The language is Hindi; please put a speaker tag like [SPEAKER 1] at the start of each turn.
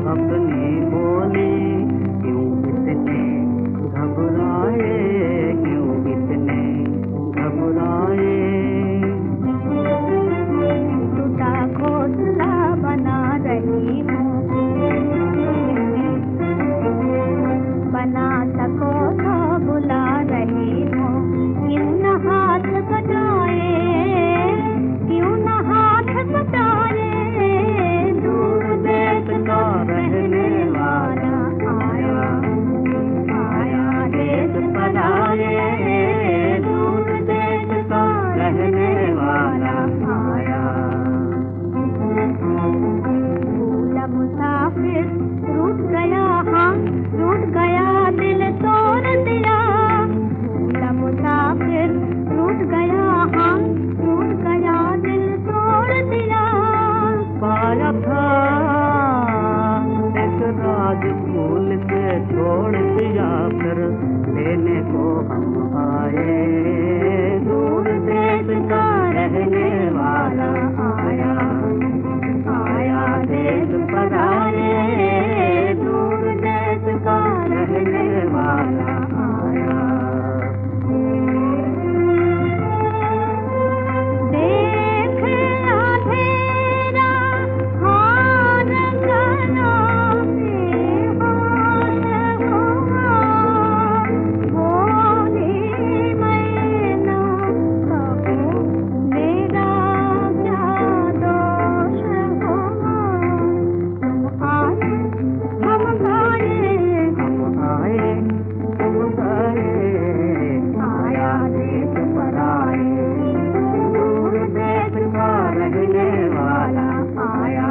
[SPEAKER 1] अपनी बोली, क्यों इतने घबराए, क्यों इतने घबराए।
[SPEAKER 2] टूटा घोंसला बना रही हूँ, बना सको तो बुला रही हूँ। क्यों न हाथ बटाए, क्यों न हाथ बटाए। दूर देश का रहने वाला आया, आया देश पधारे। दूर देश का रहने वाला आया। भूला मुसाफिर रूठ गया, हाँ रूठ गया, दिल तोड़ दिया। भूला मुसाफिर रूठ गया, हाँ रूठ गया, दिल तोड़ दिया।
[SPEAKER 1] पाया था एक राज फूल के छोड़ दिया, फिर लेने को हम आए। दूर देश का रहने वाला आया, आया देश पधारे। दूर देश का रहने वाला आया।
[SPEAKER 2] देख अंधेरा हार गया, बेहोश हुआ। बोली मैं न कहूँ, मेरा क्या दोष हुआ। तुम आए, हम गाए,
[SPEAKER 1] हम आए, तुम गए,
[SPEAKER 2] आया देश पराए।
[SPEAKER 1] दूर देश का रहने वाला
[SPEAKER 2] आया